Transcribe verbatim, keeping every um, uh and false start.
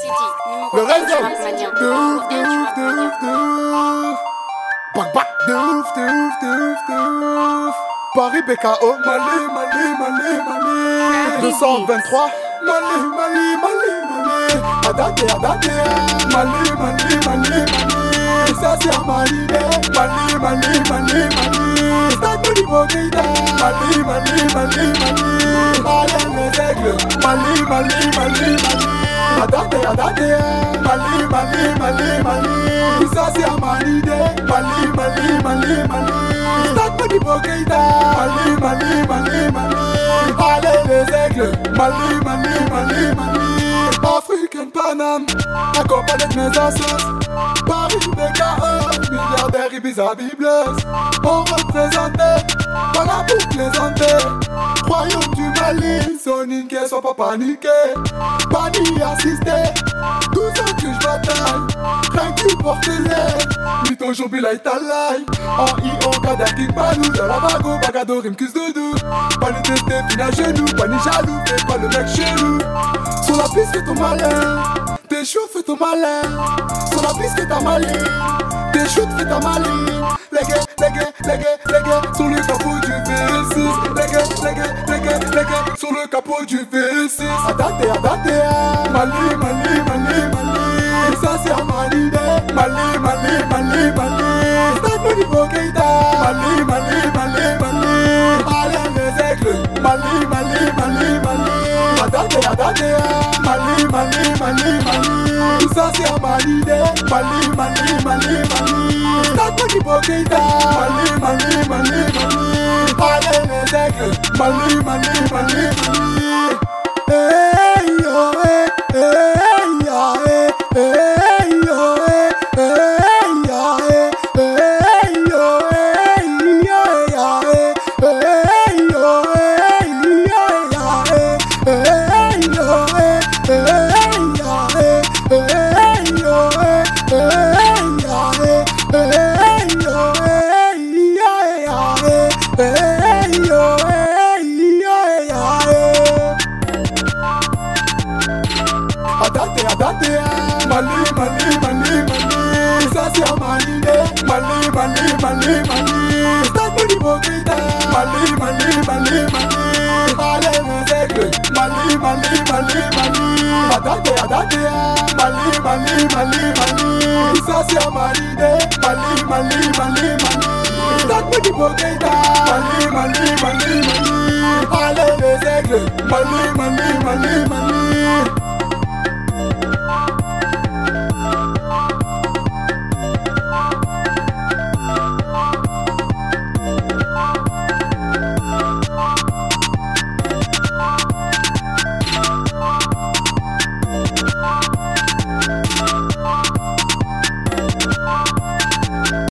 Le reste de ouf, de ouf, de ouf, de ouf. Bac, bac, de ouf, de ouf, de ouf, de ouf. Paris B K O, Mali, Mali, Mali, Mali. deux cent vingt-trois, Mali, Mali, Mali, Mali. Adate, adate, Mali, Mali, Mali, Mali. Ça c'est à Mali, Mali, Mali, Mali, Mali. Stade Modibo Keita, Mali, Mali, Mali, Mali. Allez les aigles, Mali, Mali, Mali, Mali. Adate, adate, Mali, Mali, Mali, Mali. Ça c'est à Mali, Mali, Mali, Mali, Mali. Stade Modibo Keita, Mali, Mali, Mali, Mali. Allez les aigles, Mali, Mali, Mali, Mali. African Panam, accompagné de mes assos. Paris B K O, milliardaire Ibiza Biblos. On représentait, pas là pour plaisanter. Royaume du Mali, Sonique, sois pas paniqué. Pani assisté, douze ans que je bataille. Rien que tu portes les Mito Jobi Light Alive. En I O, Kader King Panou. Dans la vago, Bagado, Rimkus Doudou. Pas le testé, fin à genoux. Pas ni jaloux, fais pas le mec chelou. Sur la piste, fais ton malin. T'es chaud, fais ton malin. Sur la piste, fais ta maline. T'es chaud, fais ta maline. Les gars, les gars, les gars, les gars. Sur le capot du V six. Les gars, les gars, les gars, les gars. Sur le capot du V six. Adate, adate, Mali, Mali, Mali, Mali. Ça c'est à Mali, Mali, Mali, Mali, Mali. Stade Modibo Keita, Mali, Mali, Mali, Mali. Allez les aigles, Mali, Mali, Mali, Mali. Adate, adate, Mali, Mali, Mali, Mali. Ça c'est à Mali, Mali, Mali, Mali, Mali. Stade Modibo Keita, Mali, Mali, Mali, Mali. Allez les aigles, Mali, Mali, Mali, Mali. Hey yo, hey, hey yo, hey, hey yo, hey, hey yo, hey, hey yo, hey, yo, hey, hey yo, hey, yo, hey, hey yo, hey, hey yo, hey, hey yo, hey, hey yo, hey, hey yo, hey, yo, hey, yo, hey. Adate, adate, Mali, Mali, Mali, Mali. Ça c'est à Mali, Mali, Mali, Mali, Mali. Stade Modibo Keita, Mali, Mali, Mali, Mali. Allez les aigles, Mali, Mali, Mali, Mali. Adate, adate, Mali, Mali, Mali, Mali. Ça c'est à Mali, Mali, Mali, Mali, Mali. Stade Modibo Keita, Mali, Mali, Mali, Mali. Allez les aigles, Mali, Mali, Mali, Mali.